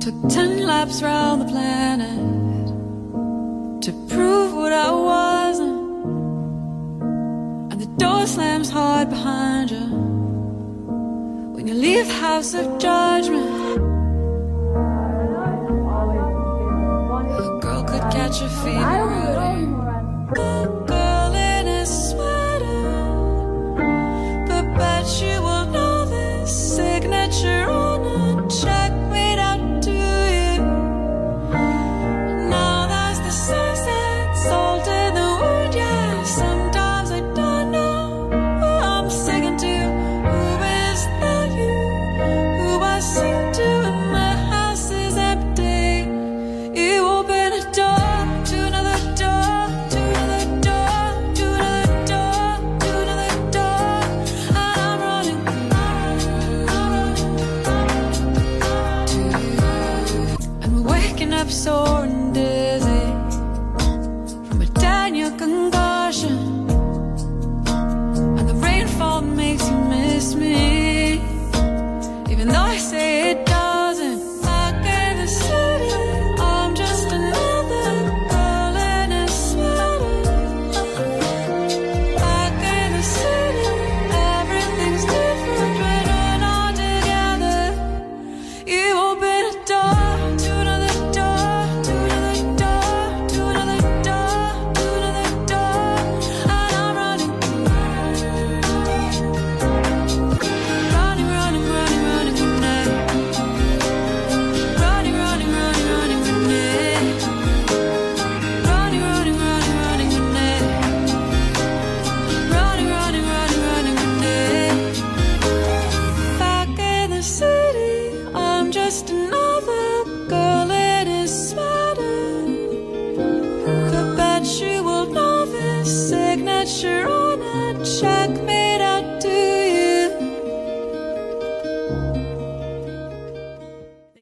Took 10 laps round the planet to prove what I wasn't, and the door slams hard behind you when you leave House of Judgment. A girl could catch a fever rooting. A girl in a sweater, but bet you will know this signature on a check made out to you. Now that's the sunset, salt in the wound, yeah. Sometimes I don't know who I'm singing to. Who is that you? Who I sing to when my house is empty? You open a door to another door, to another door, to another door, to another door, and I'm running to you. And we're waking up sore and dizzy from a Daniel concussion, and the rainfall makes you miss me, even though I say it doesn't. Back in the city, I'm just another girl in a sweater. Back in the city, everything's different when we're not together. You open a door to another door, to another door, to another door, to another door, and I'm running, running, running, running, running, running, running, running, running, running, running, running, running, running, running, running, running, running. Back in the city, I'm just another